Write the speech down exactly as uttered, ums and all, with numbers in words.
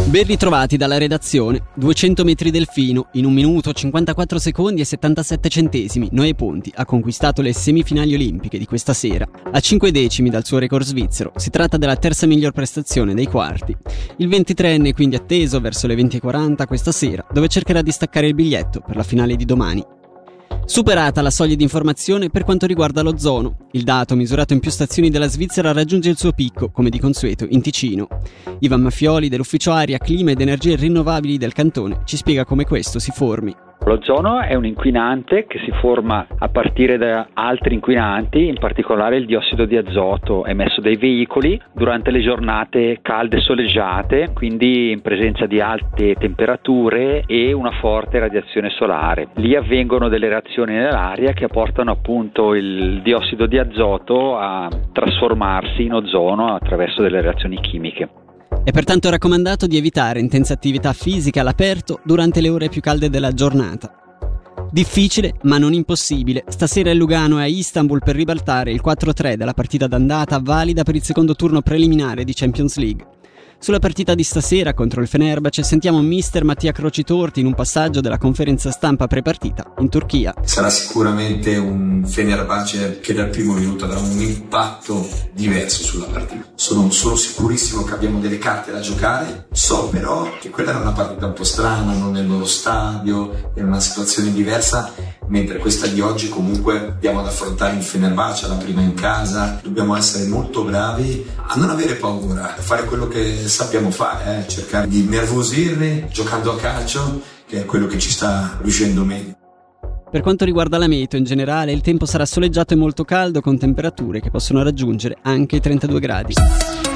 Ben ritrovati dalla redazione. duecento metri delfino, in un minuto, cinquantaquattro secondi e settantasette centesimi, Noè Ponti ha conquistato le semifinali olimpiche di questa sera. A cinque decimi dal suo record svizzero, si tratta della terza miglior prestazione dei quarti. Il ventitreenne è quindi atteso verso le venti e quaranta questa sera, dove cercherà di staccare il biglietto per la finale di domani. Superata la soglia di informazione per quanto riguarda l'ozono. Il dato, misurato in più stazioni della Svizzera, raggiunge il suo picco, come di consueto, in Ticino. Ivan Maffioli, dell'Ufficio Aria, Clima ed Energie Rinnovabili del cantone, ci spiega come questo si formi. L'ozono è un inquinante che si forma a partire da altri inquinanti, in particolare il diossido di azoto emesso dai veicoli durante le giornate calde e soleggiate, quindi in presenza di alte temperature e una forte radiazione solare. Lì avvengono delle reazioni nell'aria che portano appunto il diossido di azoto a trasformarsi in ozono attraverso delle reazioni chimiche. È pertanto raccomandato di evitare intensa attività fisica all'aperto durante le ore più calde della giornata. Difficile, ma non impossibile. Stasera il Lugano è a Istanbul per ribaltare il quattro a tre della partita d'andata valida per il secondo turno preliminare di Champions League. Sulla partita di stasera contro il Fenerbahce sentiamo mister Mattia Crocitorti in un passaggio della conferenza stampa prepartita in Turchia. Sarà sicuramente un Fenerbahce che dal primo minuto avrà un impatto diverso sulla partita. Sono, sono sicurissimo che abbiamo delle carte da giocare, so però che quella era una partita un po' strana, non nel loro stadio, è una situazione diversa, mentre questa di oggi comunque abbiamo ad affrontare il Fenerbahce, la prima in casa, dobbiamo essere molto bravi a non avere paura, a fare quello che sappiamo fare, eh? cercare di nervosirli giocando a calcio, che è quello che ci sta riuscendo meglio. Per quanto riguarda la meteo in generale, il tempo sarà soleggiato e molto caldo con temperature che possono raggiungere anche i trentadue gradi.